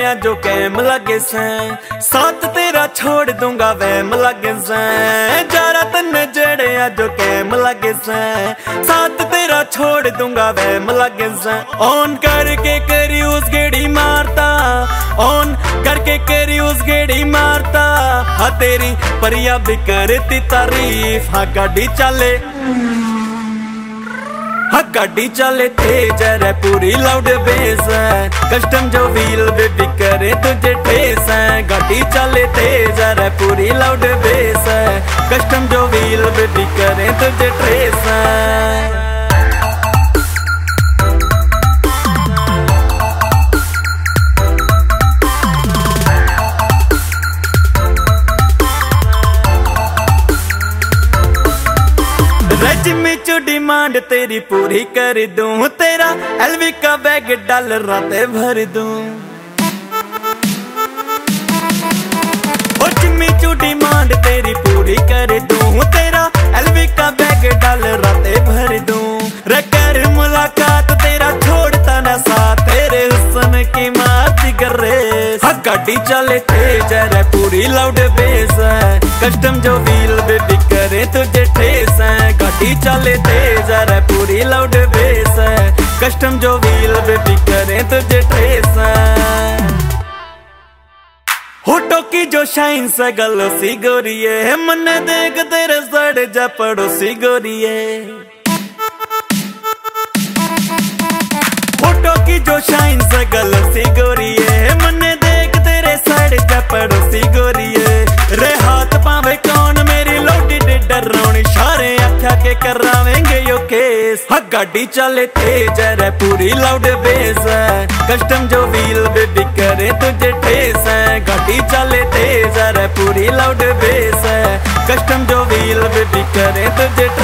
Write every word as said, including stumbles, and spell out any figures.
आ जो कैम लगे से, साथ तेरा छोड़ दूंगा वैम लगे से। जरा तन जेड़े आ जो कैम लगे से, साथ तेरा छोड़ दूंगा वैम लगे से। ऑन करके करी उस गेड़ी मारता, ऑन करके करी उस गेड़ी मारता। हाँ तेरी परिया भी करती तारीफ, हाँ गाड़ी चले, हाँ गाड़ी चले तेज है पूरी लाउड बेस है। कस्टम जो व्हील बेबी करे तुझे ठेस है। गाड़ी चले तेज है पूरी लाउड बेस है। कस्टम जो व्हील बेबी करे तुझे ठेस है। रजमी चो डिमांड तेरी पूरी कर दूं, तेरा एलवी का बैग डाल रातें भर दूं। रजमी चो डिमांड तेरी पूरी कर दूं, तेरा एलवी का बैग डाल रातें भर दूं। रे कर मुलाकात तेरा छोड़ता ना साथ, तेरे हुस्न की मारती कर रेस। हाँ गाड़ी चले तेज है पूरी लाउड बेस है। कस्टम जो व्हील बेबी करे तुझे ठेस है। गाड़ी चले तेज है पूरी लाउड बेस है। कस्टम जो व्हील बेबी करे तुझे ठेस है। होटो की जो शाइन से गलोसी गोरिये, मन देख तेरे सड़ जा पड़ोसी गोरिये। होटो की जो शाइन से गलोसी गोरिये, मन देख तेरे सड़ जा पड़ोसी गोरिये। रे हाथ पावे कौन मेरी लोटी डरावनी, सारे आख्या के करावेंगे यो केस। हाँ गाड़ी चले तेज है पूरी लाउड बेस है। कस्टम जो व्हील बेबी करे तुझे ठेस है। गाड़ी चले तेज है पूरी लाउड बेस है। कस्टम जो व्हील बेबी करे तुझे